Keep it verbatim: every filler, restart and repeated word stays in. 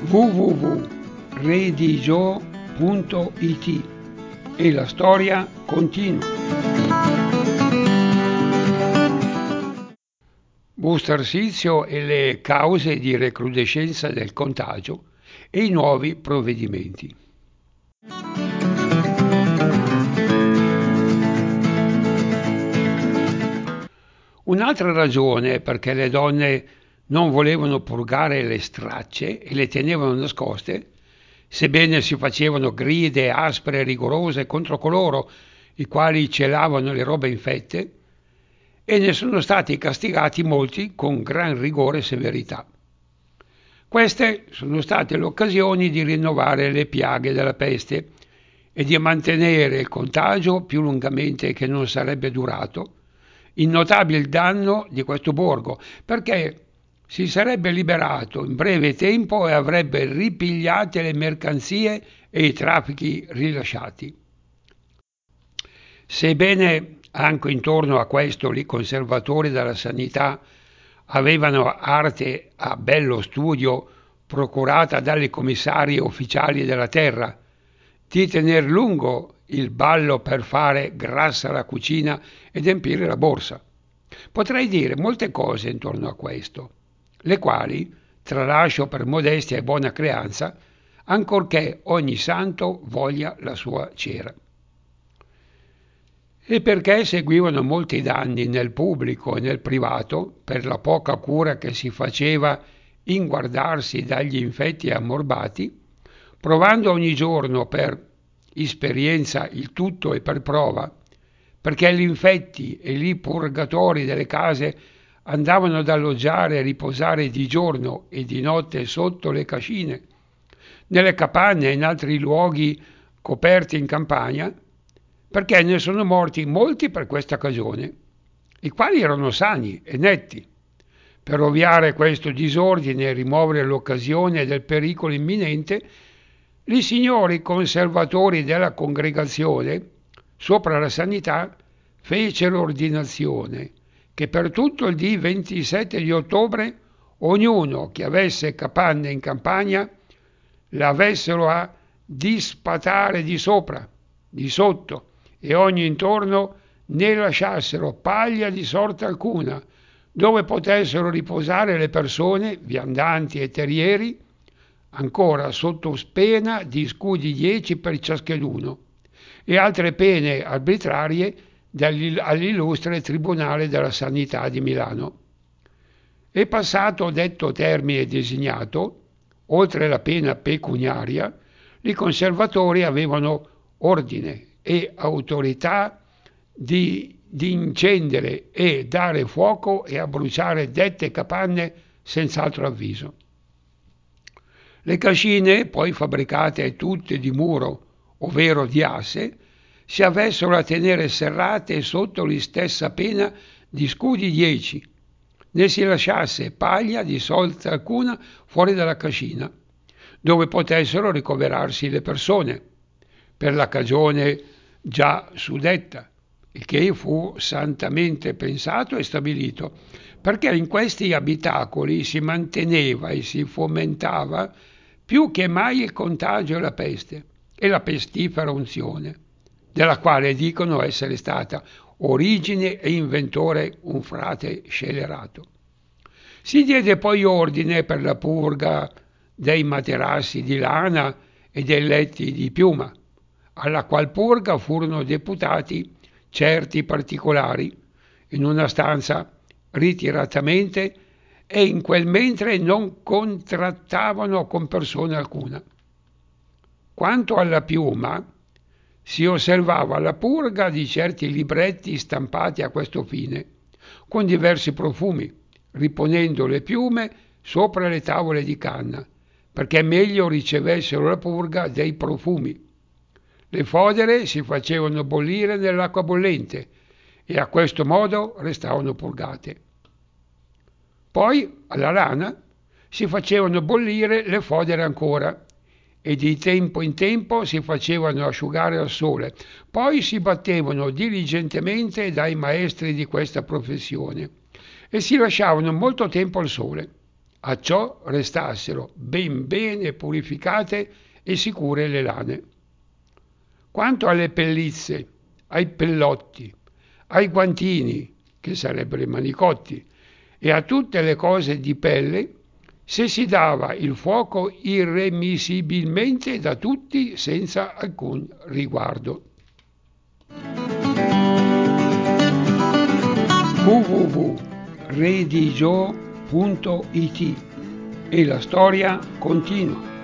w w w punto redigio punto i t e la storia continua. Bustarsizio e le cause di recrudescenza del contagio e i nuovi provvedimenti. Un'altra ragione perché le donne non volevano purgare le stracce e le tenevano nascoste, sebbene si facevano gride aspre e rigorose contro coloro i quali celavano le robe infette, e ne sono stati castigati molti con gran rigore e severità. Queste sono state le occasioni di rinnovare le piaghe della peste e di mantenere il contagio più lungamente che non sarebbe durato, il notabile danno di questo borgo, perché si sarebbe liberato in breve tempo e avrebbe ripigliate le mercanzie e i traffici rilasciati. Sebbene anche intorno a questo i conservatori della sanità avevano arte a bello studio procurata dalle commissarie ufficiali della terra di tener lungo il ballo per fare grassa la cucina ed empire la borsa. Potrei dire molte cose intorno a questo, le quali tralascio per modestia e buona creanza, ancorché ogni santo voglia la sua cera. E perché seguivano molti danni nel pubblico e nel privato per la poca cura che si faceva in guardarsi dagli infetti ammorbati, provando ogni giorno per esperienza il tutto e per prova, perché gli infetti e i purgatori delle case andavano ad alloggiare e riposare di giorno e di notte sotto le cascine, nelle capanne e in altri luoghi coperti in campagna, perché ne sono morti molti per questa cagione, i quali erano sani e netti. Per ovviare questo disordine e rimuovere l'occasione del pericolo imminente, i signori conservatori della congregazione, sopra la sanità, fecero ordinazione che per tutto il dì ventisette di ottobre ognuno che avesse capanne in campagna l'avessero a dispatare di sopra, di sotto, e ogni intorno ne lasciassero paglia di sorta alcuna, dove potessero riposare le persone, viandanti e terrieri, ancora sotto pena di scudi dieci per ciascheduno, e altre pene arbitrarie all'illustre Tribunale della Sanità di Milano. E passato detto termine designato, oltre la pena pecuniaria, i conservatori avevano ordine e autorità di, di incendere e dare fuoco e a bruciare dette capanne senza altro avviso. Le cascine, poi fabbricate tutte di muro, ovvero di asse, si avessero a tenere serrate sotto la stessa pena di scudi dieci, né si lasciasse paglia di sorta alcuna fuori dalla cascina, dove potessero ricoverarsi le persone, per la cagione già suddetta, il che fu santamente pensato e stabilito, perché in questi abitacoli si manteneva e si fomentava più che mai il contagio e la peste e la pestifera unzione, della quale dicono essere stata origine e inventore un frate scellerato. Si diede poi ordine per la purga dei materassi di lana e dei letti di piuma, alla qual purga furono deputati certi particolari in una stanza ritiratamente e in quel mentre non contrattavano con persona alcuna. Quanto alla piuma, si osservava la purga di certi libretti stampati a questo fine, con diversi profumi, riponendo le piume sopra le tavole di canna, perché meglio ricevessero la purga dei profumi. Le fodere si facevano bollire nell'acqua bollente e a questo modo restavano purgate. Poi, alla lana, si facevano bollire le fodere ancora e di tempo in tempo si facevano asciugare al sole, poi si battevano diligentemente dai maestri di questa professione e si lasciavano molto tempo al sole, a ciò restassero ben bene purificate e sicure le lane. Quanto alle pellicce, ai pellotti, ai guantini, che sarebbero i manicotti, e a tutte le cose di pelle, se si dava il fuoco irremissibilmente da tutti senza alcun riguardo. w w w punto redigio punto it E la storia continua.